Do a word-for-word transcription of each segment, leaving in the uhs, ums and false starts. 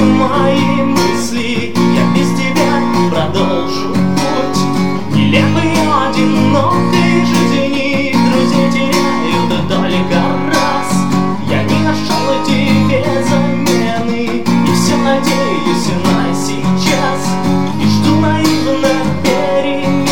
ты мои мысли. Я без тебя продолжу путь нелепый, одинокой жизни. Друзей теряю да только раз. Я не нашел тебе замены, и все надеюсь на сейчас, и жду наивно перемены.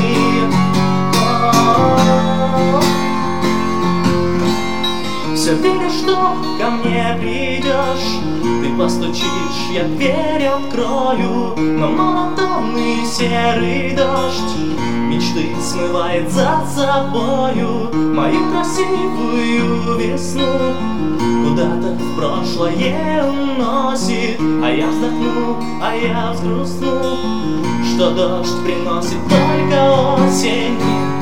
Все верю, что ко мне придешь, ты постучишь, я дверь открою, но монотонный серый дождь мечты смывает за собою мою красивую весну. Куда-то в прошлое уносит, а я вздохну, а я взгрустну, что дождь приносит только осень.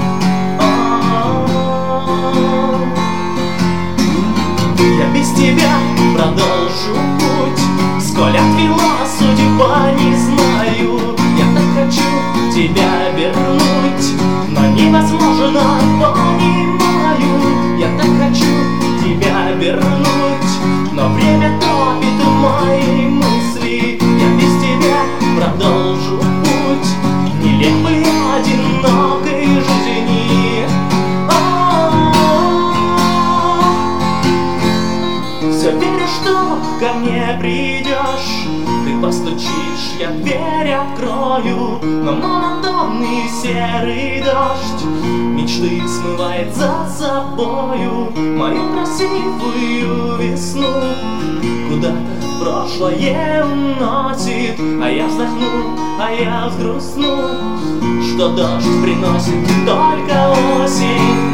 Я без тебя продолжу путь, сколь отвела судьба, не знаю. Я так хочу тебя вернуть, но невозможно, понимаю. Я так хочу тебя вернуть, но время топит мои мысли. Я без тебя продолжу путь нелепой, одинокой жизни. Все верю, что ко мне придешь, ты постучишь, я дверь открою, но монотонный серый дождь мечты смывает за собою мою красивую весну. Куда-то в прошлое уносит, а я вздохну, а я взгрустну, что дождь приносит только осень.